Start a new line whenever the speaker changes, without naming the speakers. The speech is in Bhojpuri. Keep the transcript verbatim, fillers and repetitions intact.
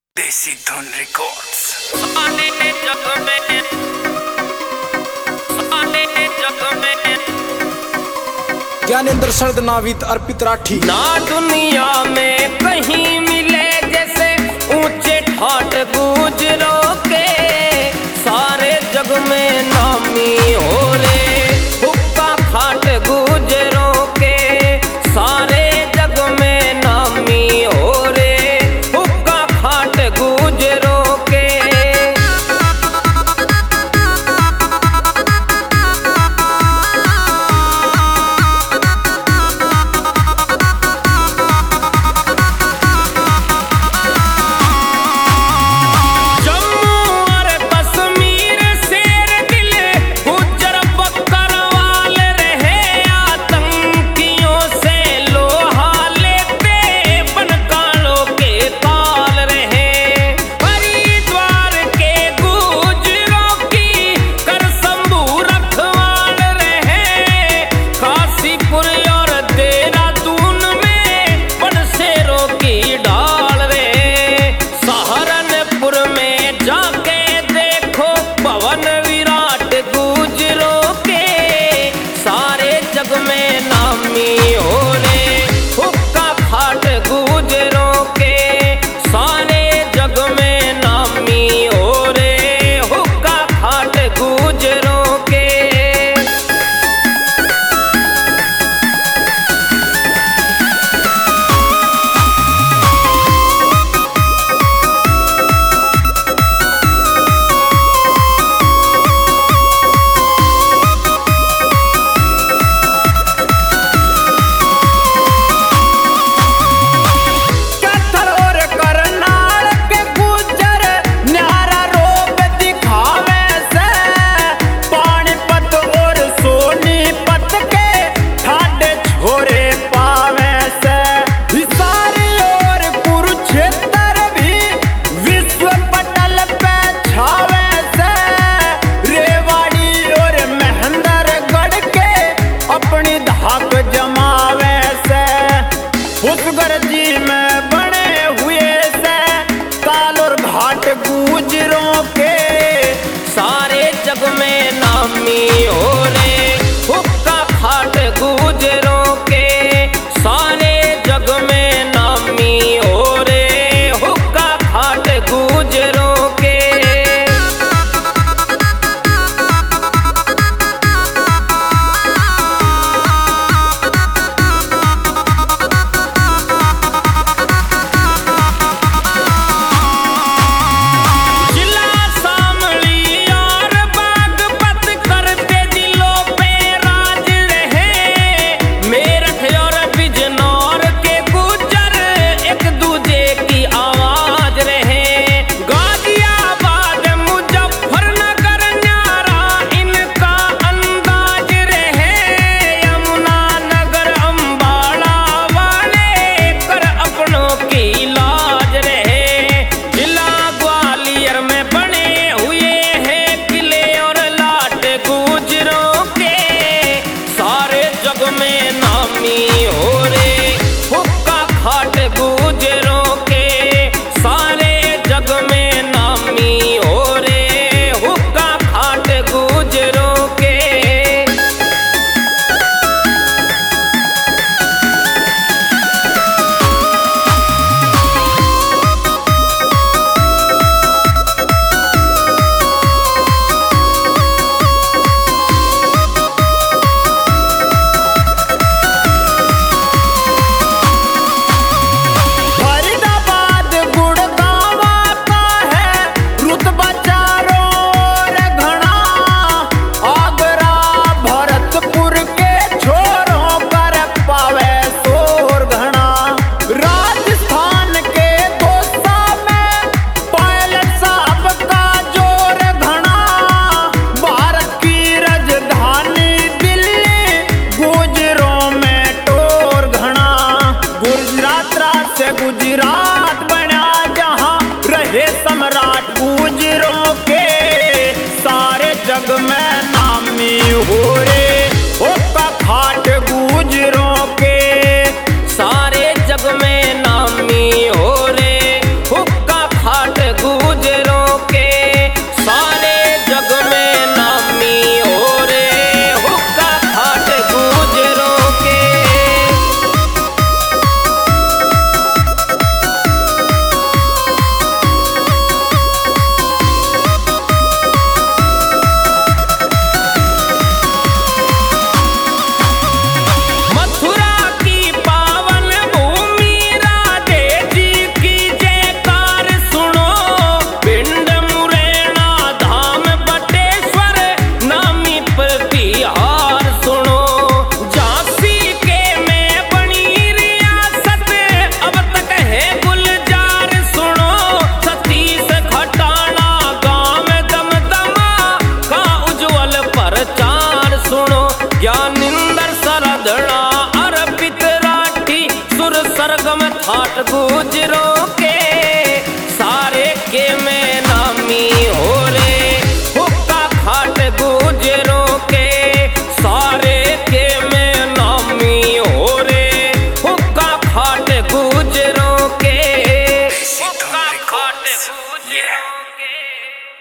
देसी धुन रिकॉर्ड्स।
ज्ञानेंद्र शरद नाविद अर्पित राठी।
ना दुनिया में कहीं मिले जैसे ऊंचे ठाट गुजरों के, सारे जग में नामी हो रे हुक्का खाट गुजरों के, सारे जग में नामी हो रे हुक्का खाट गुजरों के।
जी में बने हुए से कालोर घाट गुजरों के,
सारे जग में नामी हो रे हुक्का खाट गुजरों के, सारे जग में नामी हो रे हुक्का खाट गुजरों के।
गुजरात